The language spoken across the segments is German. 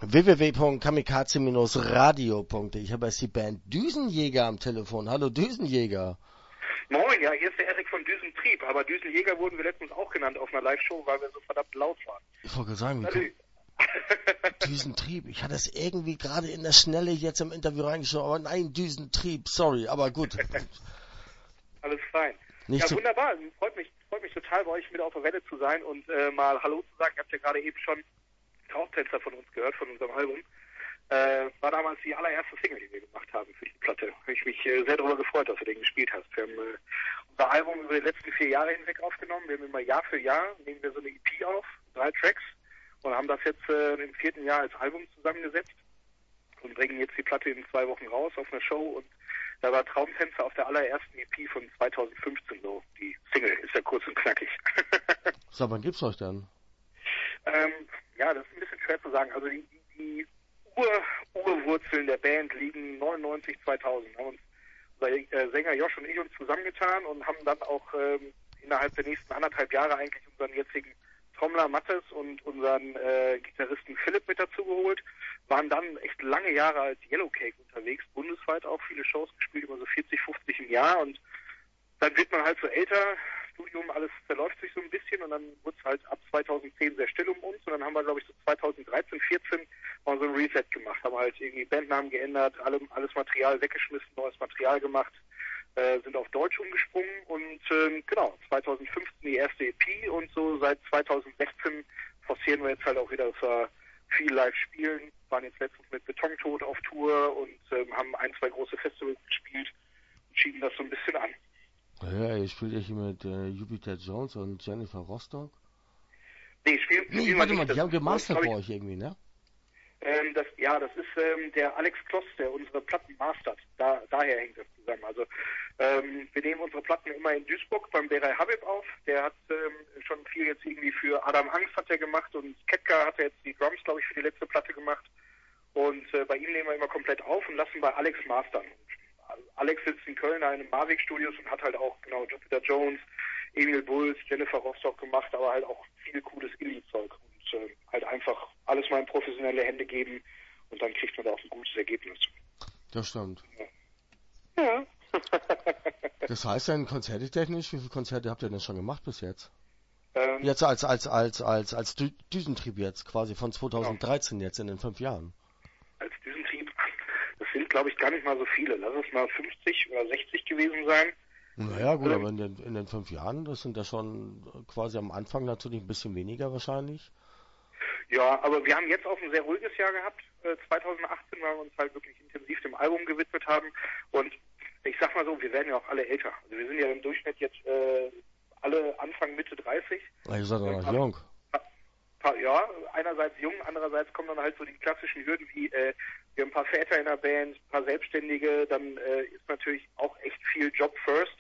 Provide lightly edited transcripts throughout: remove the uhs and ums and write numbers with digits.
www.kamikaze-radio.de. Ich habe jetzt die Band Düsenjäger am Telefon. Hallo Düsenjäger. Moin, ja, hier ist der Erik von Düsentrieb, aber Düsenjäger wurden wir letztens auch genannt auf einer Live-Show, weil wir so verdammt laut waren. Ich wollte sagen, Düsentrieb. Ich hatte es irgendwie gerade in der Schnelle jetzt im Interview reingeschaut, aber nein, Düsentrieb, sorry, aber gut. Alles fein. Wunderbar, freut mich total, bei euch wieder auf der Welle zu sein und mal Hallo zu sagen. Ihr habt ja gerade eben schon Traumtänzer von uns gehört, von unserem Album. War damals die allererste Single, die wir gemacht haben für die Platte. Habe ich mich sehr darüber gefreut, dass du den gespielt hast. Wir haben unser Album über die letzten 4 Jahre hinweg aufgenommen. Wir haben immer Jahr für Jahr, nehmen wir so eine EP auf, 3 Tracks, und haben das jetzt im 4. Jahr als Album zusammengesetzt und bringen jetzt die Platte in 2 Wochen raus auf einer Show. Und da war Traumtänzer auf der allerersten EP von 2015 so. Die Single ist ja kurz und knackig. So, wann gibt's euch denn? Ja, das ist ein bisschen schwer zu sagen. Also die Urwurzeln der Band liegen 99, 2000. Haben uns unser Sänger Josh und ich uns zusammengetan und haben dann auch innerhalb der nächsten 1,5 Jahre eigentlich unseren jetzigen Trommler Mattes und unseren Gitarristen Philipp mit dazu geholt. Waren dann echt lange Jahre als Yellowcake unterwegs, bundesweit auch viele Shows gespielt, immer so 40, 50 im Jahr, und dann wird man halt so älter, Studium, alles verläuft sich so ein bisschen, und dann wurde es halt ab 2010 sehr still um uns, und dann haben wir, glaube ich, so 2013, 14 mal so ein Reset gemacht, haben halt irgendwie Bandnamen geändert, alles Material weggeschmissen, neues Material gemacht, sind auf Deutsch umgesprungen und genau, 2015 die erste EP, und so seit 2016 forcieren wir jetzt halt auch wieder, dass wir viel live spielen, waren jetzt letztens mit Betontod auf Tour und haben 1, 2 große Festivals gespielt und schieben das so ein bisschen an. Ja, ihr spielt ja hier mit Jupiter Jones und Jennifer Rostock. Nee, warte mal, die haben gemastert bei euch irgendwie, ne? Das ist der Alex Kloss, der unsere Platten mastert. Daher hängt das zusammen. Also wir nehmen unsere Platten immer in Duisburg beim Beray Habib auf. Der hat schon viel jetzt irgendwie für Adam Angst hat er gemacht, und Ketka hat er jetzt die Drums, glaube ich, für die letzte Platte gemacht. Und bei ihm nehmen wir immer komplett auf und lassen bei Alex mastern. Alex sitzt in Köln in einem Mavic Studios und hat halt auch genau Jupiter Jones, Emil Bulls, Jennifer Rostock gemacht, aber halt auch viel cooles Indie-Zeug. Und halt einfach alles mal in professionelle Hände geben, und dann kriegt man da auch ein gutes Ergebnis. Das stimmt. Ja. Das heißt dann konzertetechnisch, wie viele Konzerte habt ihr denn schon gemacht bis jetzt? Jetzt als Düsentrieb jetzt, quasi von 2013 jetzt in den 5 Jahren. Als Düsentrieb, das sind, glaube ich, gar nicht mal so viele. Lass es mal 50 oder 60 gewesen sein. Naja, gut, aber in den 5 Jahren, das sind ja schon quasi am Anfang natürlich ein bisschen weniger wahrscheinlich. Ja, aber wir haben jetzt auch ein sehr ruhiges Jahr gehabt, 2018, weil wir uns halt wirklich intensiv dem Album gewidmet haben. Und ich sag mal so, wir werden ja auch alle älter. Also wir sind ja im Durchschnitt jetzt alle Anfang, Mitte 30. Ihr seid doch noch jung. Ja, einerseits jung, andererseits kommen dann halt so die klassischen Hürden wie, wir haben ein paar Väter in der Band, ein paar Selbstständige, dann ist natürlich auch echt viel Job first.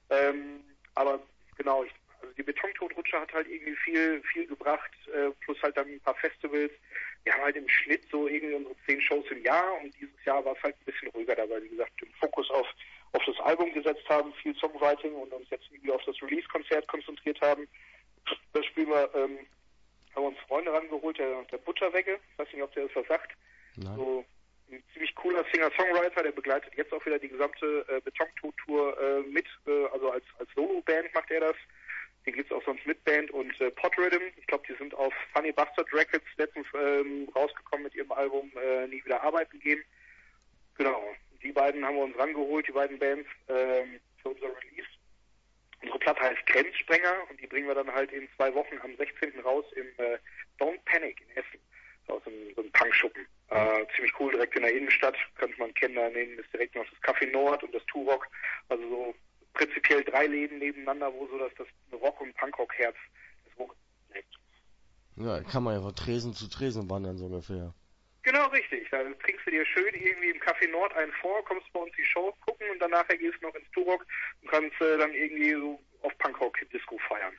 Aber genau, also die Betontodrutsche hat halt irgendwie viel gebracht, plus halt dann ein paar Festivals. Wir haben halt im Schnitt so irgendwie unsere 10 Shows im Jahr, und dieses Jahr war es halt ein bisschen ruhiger dabei, wie gesagt, den Fokus auf das Album gesetzt haben, viel Songwriting, und uns jetzt irgendwie auf das Release-Konzert konzentriert haben. Das spielen wir, haben wir uns Freunde rangeholt, der Butterwegge, ich weiß nicht, ob der das was sagt. Nein. So ein ziemlich cooler Singer-Songwriter, der begleitet jetzt auch wieder die gesamte Betontod-Tour mit, also als Solo-Band macht er das. Den gibt's auch sonst mit Band, und Pod Rhythm, ich glaube, die sind auf Funny Bastard Records letztens rausgekommen mit ihrem Album Nie wieder arbeiten gehen. Genau, die beiden haben wir uns rangeholt, die beiden Bands, für unser Release. Unsere Platte heißt Grenzsprenger, und die bringen wir dann halt in 2 Wochen am 16. raus im Don't Panic in Essen. Das ist auch so ein Punkschuppen. Ziemlich cool, direkt in der Innenstadt, könnte man kennen, daneben ist direkt noch das Café Nord und das Turok, also so prinzipiell 3 Läden nebeneinander, wo so das Rock- und Punkrock-Herz des Ruhrgebiets lebt. Ja, kann man ja von Tresen zu Tresen wandern, so ungefähr. Genau, richtig. Da trinkst du dir schön irgendwie im Café Nord einen vor, kommst bei uns die Show gucken, und danach gehst du noch ins Turok und kannst dann irgendwie so auf Punkrock-Disco feiern.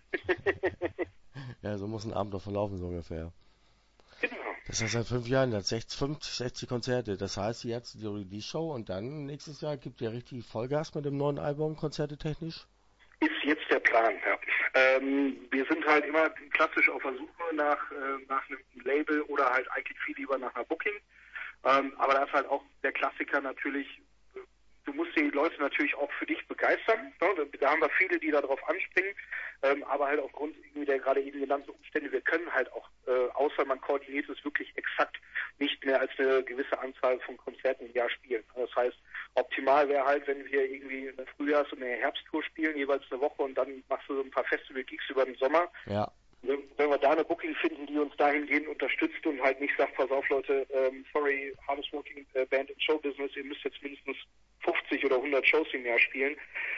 Ja, so muss ein Abend doch verlaufen, so ungefähr. Genau. Das heißt, seit 5 Jahren, das 60 Konzerte. Das heißt, jetzt die Release-Show, und dann nächstes Jahr gibt ihr richtig Vollgas mit dem neuen Album, konzertetechnisch? Ist jetzt der Plan, ja. Wir sind halt immer klassisch auf der Suche nach einem Label oder halt eigentlich viel lieber nach einer Booking. Aber da ist halt auch der Klassiker natürlich, du musst die Leute natürlich auch für dich begeistern. Ne? Da haben wir viele, die darauf anspringen. Aber halt aufgrund irgendwie der gerade eben genannten Umstände, wir können halt auch, außer man koordiniert es wirklich exakt, nicht mehr als eine gewisse Anzahl von Konzerten im Jahr spielen. Das heißt, optimal wäre halt, wenn wir irgendwie eine Frühjahrs- und eine Herbsttour spielen, jeweils eine Woche und dann machst du so ein paar Festival-Gigs über den Sommer. Ja. Wenn wir da eine Booking finden, die uns dahingehend unterstützt und halt nicht sagt, pass auf Leute, sorry, hardest working band in Showbusiness, ihr müsst jetzt mindestens 50 oder 100 Shows im Jahr spielen,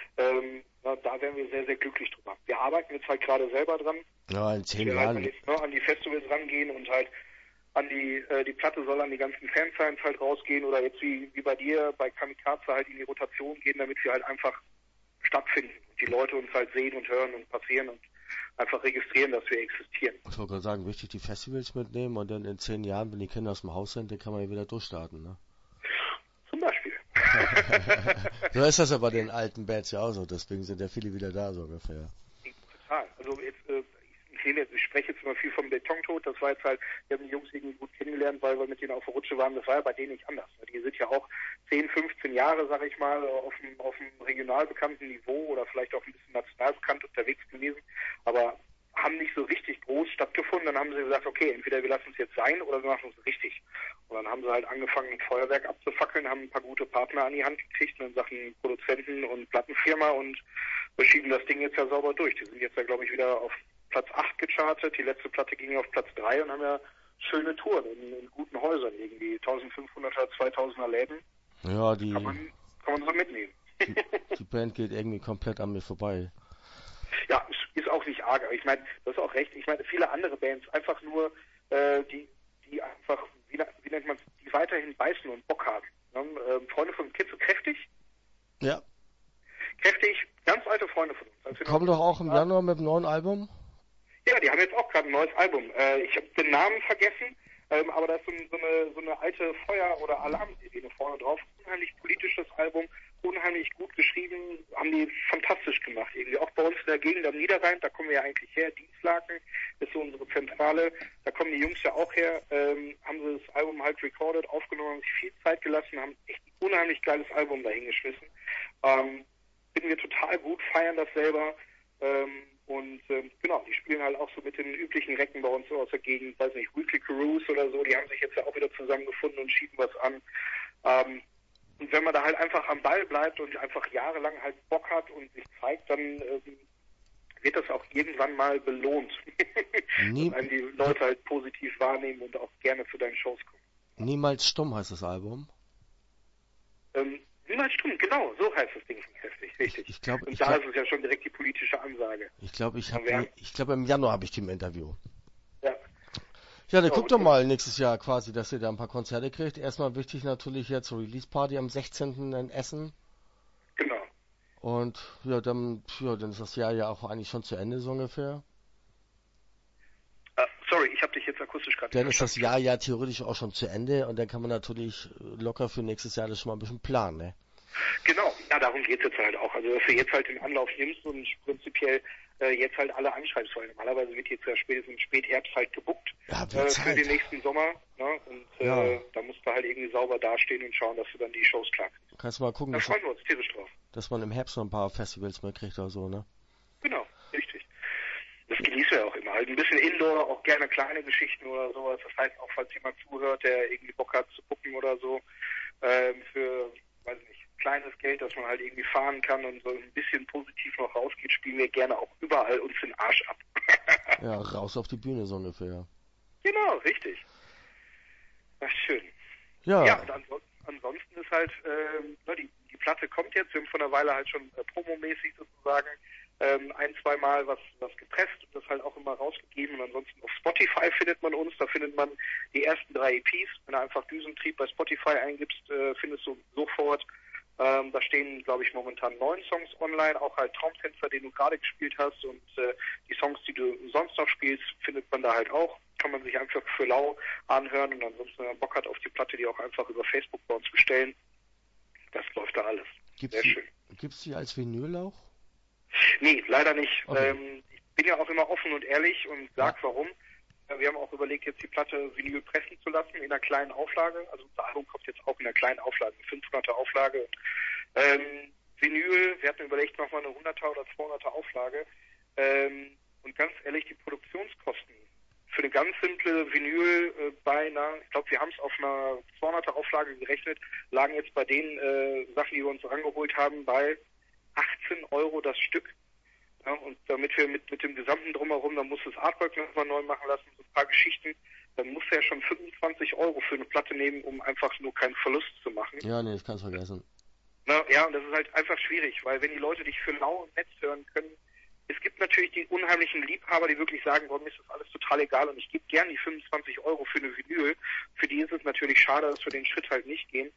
da wären wir sehr, sehr glücklich drüber. Wir arbeiten jetzt halt gerade selber dran. Ja, in 10 Jahren. Jahren. Halt an die Festivals rangehen und halt an die Platte soll an die ganzen Fansigns halt rausgehen oder jetzt wie bei dir, bei Kamikaze halt in die Rotation gehen, damit wir halt einfach stattfinden und die Leute uns halt sehen und hören und passieren und einfach registrieren, dass wir existieren. Ich wollte gerade sagen, wichtig die Festivals mitnehmen und dann in 10 Jahren, wenn die Kinder aus dem Haus sind, dann kann man ja wieder durchstarten, ne? Zum Beispiel. So ist das ja bei den alten Bands ja auch so, deswegen sind ja viele wieder da, so ungefähr. Total. Also jetzt, ich spreche jetzt immer viel vom Betontod, das war jetzt halt, wir haben die Jungs irgendwie gut kennengelernt, weil wir mit denen auf der Rutsche waren, das war ja bei denen nicht anders. Die sind ja auch 10, 15 Jahre, sag ich mal, auf einem regional bekannten Niveau oder vielleicht auch ein bisschen national bekannt unterwegs gewesen, aber haben nicht so richtig groß stattgefunden. Dann haben sie gesagt, okay, entweder wir lassen es jetzt sein oder wir machen es richtig. Und dann haben sie halt angefangen, ein Feuerwerk abzufackeln, haben ein paar gute Partner an die Hand gekriegt in Sachen Produzenten und Plattenfirma und wir schieben das Ding jetzt ja sauber durch. Die sind jetzt ja, glaube ich, wieder auf Platz 8 gechartet. Die letzte Platte ging auf Platz 3 und haben ja schöne Touren in guten Häusern, irgendwie 1500er, 2000er Läden. Ja, kann man so mitnehmen. Die Band geht irgendwie komplett an mir vorbei. Ja, ist auch nicht arg, aber ich meine, das ist auch recht. Ich meine, viele andere Bands einfach nur, die einfach, wie nennt man es, die weiterhin beißen und Bock haben. Freunde von Kids so kräftig? Ja. Kräftig, ganz alte Freunde von uns. Kommen doch auch im Januar mit einem neuen Album? Ja, die haben jetzt auch gerade ein neues Album. Ich habe den Namen vergessen, aber da ist so eine alte Feuer- oder Alarmsirene vorne drauf. Unheimlich politisches Album, unheimlich gut geschrieben, haben die fantastisch gemacht. Irgendwie auch bei uns in der Gegend am Niederrhein, da kommen wir ja eigentlich her, Dienstlaken ist so unsere Zentrale, da kommen die Jungs ja auch her, haben sie das Album halt recorded, aufgenommen, haben sich viel Zeit gelassen, haben echt ein unheimlich geiles Album dahingeschmissen. Finden wir total gut, feiern das selber, genau, die spielen halt auch so mit den üblichen Recken bei uns so aus der Gegend, weiß nicht, Weekly Cruise oder so, die haben sich jetzt ja auch wieder zusammengefunden und schieben was an. Und wenn man da halt einfach am Ball bleibt und einfach jahrelang halt Bock hat und sich zeigt, dann wird das auch irgendwann mal belohnt. Dass einem die Leute halt positiv wahrnehmen und auch gerne zu deinen Shows kommen. Niemals stumm heißt das Album. Niemals stumm, genau, so heißt das Ding von Heftig, richtig. Ich glaub, und da ist es ja schon direkt die politische Ansage. Ich glaube, im Januar habe ich die im Interview. Ja. Ja, dann guckt doch mal nächstes Jahr quasi, dass ihr da ein paar Konzerte kriegt. Erstmal wichtig natürlich jetzt Release Party am 16. in Essen. Genau. Und dann ist das Jahr ja auch eigentlich schon zu Ende so ungefähr. Sorry, ich habe dich jetzt akustisch gerade. Dann ist das Jahr ja theoretisch auch schon zu Ende und dann kann man natürlich locker für nächstes Jahr das schon mal ein bisschen planen, ne? Genau, ja, darum geht's jetzt halt auch. Also, dass du jetzt halt den Anlauf nimmst und prinzipiell jetzt halt alle anschreibst, weil normalerweise wird jetzt ja spätestens im Spätherbst halt gebuckt für den nächsten Sommer. Ne? Und da musst du halt irgendwie sauber dastehen und schauen, dass du dann die Shows klar kriegst. Kannst du mal gucken, da freuen wir uns tierisch drauf. Dass man im Herbst noch ein paar Festivals mehr kriegt oder so, ne? Genau, richtig. Das genießen wir auch immer. Halt ein bisschen Indoor, auch gerne kleine Geschichten oder sowas. Das heißt, auch falls jemand zuhört, der irgendwie Bock hat zu gucken oder so, für, weiß nicht, kleines Geld, dass man halt irgendwie fahren kann und so ein bisschen positiv noch rausgeht, spielen wir gerne auch überall uns den Arsch ab. Ja, raus auf die Bühne so ungefähr. Genau, richtig. Ach, schön. Ja. Ja, und ansonsten ist halt, die Platte kommt jetzt, wir haben vor einer Weile halt schon promomäßig sozusagen ein, zwei Mal was gepresst und das halt auch immer rausgegeben und ansonsten auf Spotify findet man uns, da findet man die ersten 3 EPs, wenn du einfach Düsentrieb bei Spotify eingibst, findest du sofort. Da stehen, glaube ich, momentan 9 Songs online, auch halt Traumtänzer, den du gerade gespielt hast und die Songs, die du sonst noch spielst, findet man da halt auch. Kann man sich einfach für lau anhören und ansonsten, wenn man Bock hat auf die Platte, die auch einfach über Facebook bei uns bestellen. Das läuft da alles. Sehr schön. Gibt's die als Vinyl auch? Nee, leider nicht. Okay. bin ja auch immer offen und ehrlich und sag warum. Wir haben auch überlegt, jetzt die Platte Vinyl pressen zu lassen in einer kleinen Auflage. Also unser Album kommt jetzt auch in einer kleinen Auflage, 500er Auflage. Vinyl, wir hatten überlegt, nochmal eine 100er oder 200er Auflage. Und ganz ehrlich, die Produktionskosten für eine ganz simple Vinyl ich glaube, wir haben es auf einer 200er Auflage gerechnet, lagen jetzt bei den Sachen, die wir uns rangeholt haben, bei 18 Euro das Stück. Ja, und damit wir mit dem gesamten Drumherum, dann muss das Artwork nochmal neu machen lassen, so ein paar Geschichten, dann muss er ja schon 25 Euro für eine Platte nehmen, um einfach nur keinen Verlust zu machen. Ja, nee, ich kann es vergessen. Ja, und das ist halt einfach schwierig, weil wenn die Leute dich für lau und Netz hören können, es gibt natürlich die unheimlichen Liebhaber, die wirklich sagen, mir ist das alles total egal und ich gebe gern die 25 Euro für eine Vinyl. Für die ist es natürlich schade, dass wir den Schritt halt nicht gehen.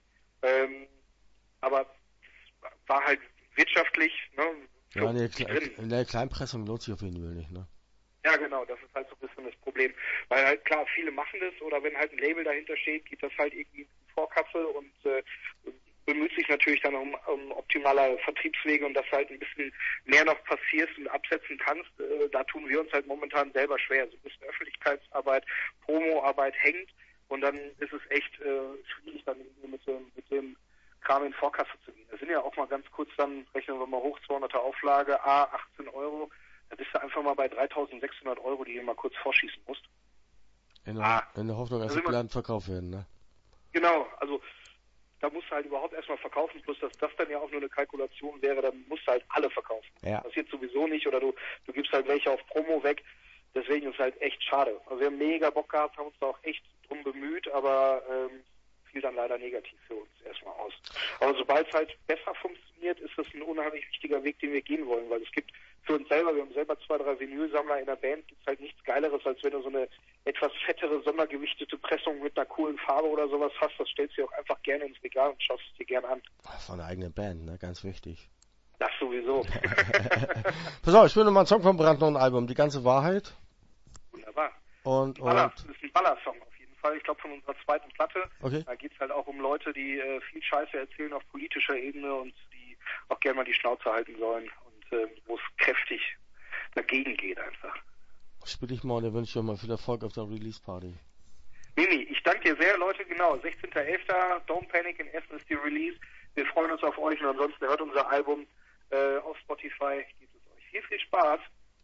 Aber es war halt wirtschaftlich, ne? Ja, in der Kleinpressung lohnt sich auf Vinyl nicht, ne? Ja, genau, das ist halt so ein bisschen das Problem. Weil halt klar, viele machen das oder wenn halt ein Label dahinter steht, geht das halt irgendwie in Vorkasse und bemüht sich natürlich dann um optimale Vertriebswege und dass halt ein bisschen mehr noch passierst und absetzen kannst. Da tun wir uns halt momentan selber schwer. So ein bisschen Öffentlichkeitsarbeit, Promoarbeit hängt und dann ist es echt schwierig, dann irgendwie mit dem Kram in Vorkasse zu gehen. Das sind ja auch mal ganz kurz, dann rechnen wir mal hoch, 200er Auflage, 18 Euro. Da bist du einfach mal bei 3.600 Euro, die du mal kurz vorschießen musst. In der Hoffnung, dass die Platten verkauft werden, ne? Genau, also da musst du halt überhaupt erstmal verkaufen, plus dass das dann ja auch nur eine Kalkulation wäre, dann musst du halt alle verkaufen. Ja. Das passiert sowieso nicht oder du gibst halt welche auf Promo weg. Deswegen ist es halt echt schade. Also wir haben mega Bock gehabt, haben uns da auch echt drum bemüht, aber fiel dann leider negativ für uns erstmal aus. Aber sobald es halt besser funktioniert, ist das ein unheimlich wichtiger Weg, den wir gehen wollen, weil es gibt für uns selber, wir haben selber 2, 3 Vinylsammler in der Band, gibt es halt nichts Geileres, als wenn du so eine etwas fettere, sondergewichtete Pressung mit einer coolen Farbe oder sowas hast. Das stellst du dir auch einfach gerne ins Regal und schaust es dir gerne an. Von der eigenen Band, ne? Ganz wichtig. Das sowieso. Pass auf, ich will nochmal einen Song vom brandneuen Album, Die ganze Wahrheit. Wunderbar. Und Das ist ein Ballersong auf jeden Fall. Ich glaube von unserer zweiten Platte. Okay. Da geht es halt auch um Leute, die viel Scheiße erzählen auf politischer Ebene und die auch gerne mal die Schnauze halten sollen und wo es kräftig dagegen geht einfach. Spiel ich mal und wünsche dir mal viel Erfolg auf der Release-Party. Mimi, ich danke dir sehr, Leute, genau, 16.11. Don't Panic in Essen ist die Release. Wir freuen uns auf euch und ansonsten hört unser Album auf Spotify. Gibt es euch viel Spaß.